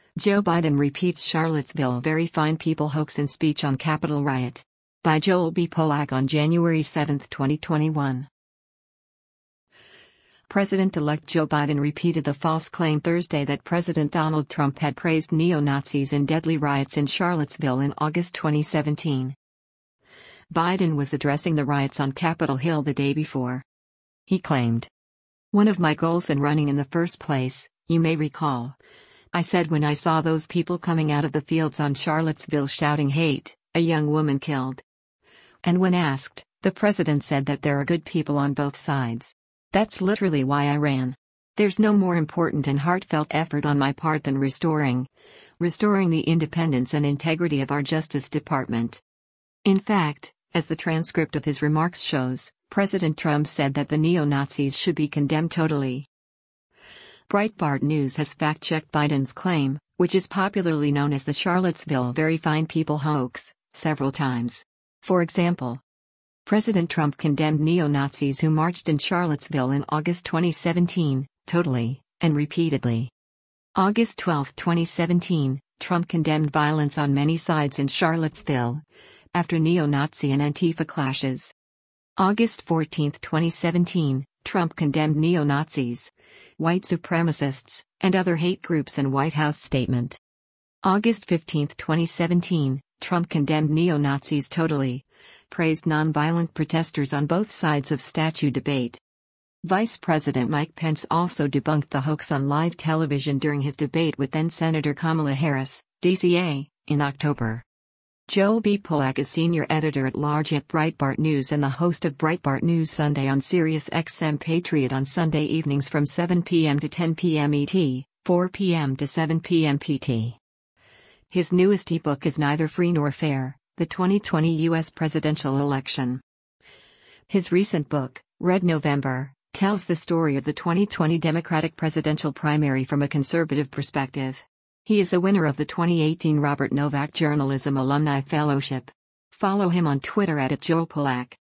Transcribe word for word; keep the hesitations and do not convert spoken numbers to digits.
Joe Biden repeats Charlottesville very fine people hoax in speech on Capitol riot. By Joel B. Polak on January seventh, twenty twenty-one. President-elect Joe Biden repeated the false claim Thursday that President Donald Trump had praised neo-Nazis in deadly riots in Charlottesville in August twenty seventeen. Biden was addressing the riots on Capitol Hill the day before. He claimed, "One of my goals in running in the first place, you may recall, I said when I saw those people coming out of the fields on Charlottesville shouting hate, a young woman killed. And when asked, the president said that there are good people on both sides. That's literally why I ran. There's no more important and heartfelt effort on my part than restoring, restoring the independence and integrity of our Justice Department." In fact, as the transcript of his remarks shows, President Trump said that the neo-Nazis should be condemned totally. Breitbart News has fact-checked Biden's claim, which is popularly known as the Charlottesville very fine people hoax, several times. For example, President Trump condemned neo-Nazis who marched in Charlottesville in August twenty seventeen, totally, and repeatedly. August twelfth, twenty seventeen, Trump condemned violence on many sides in Charlottesville, after neo-Nazi and Antifa clashes. August fourteenth, twenty seventeen, Trump condemned neo-Nazis, white supremacists, and other hate groups in White House statement. August fifteenth, twenty seventeen, Trump condemned neo-Nazis totally, praised nonviolent protesters on both sides of statue debate. Vice President Mike Pence also debunked the hoax on live television during his debate with then-Senator Kamala Harris, D C A, in October. Joel B. Polak is senior editor-at-large at Breitbart News and the host of Breitbart News Sunday on Sirius X M Patriot on Sunday evenings from seven p m to ten p m E T, four p m to seven p m P T. His newest ebook is Neither Free Nor Fair: The twenty twenty U S Presidential Election. His recent book, Red November, tells the story of the twenty twenty Democratic presidential primary from a conservative perspective. He is a winner of the twenty eighteen Robert Novak Journalism Alumni Fellowship. Follow him on Twitter at Joel Polak.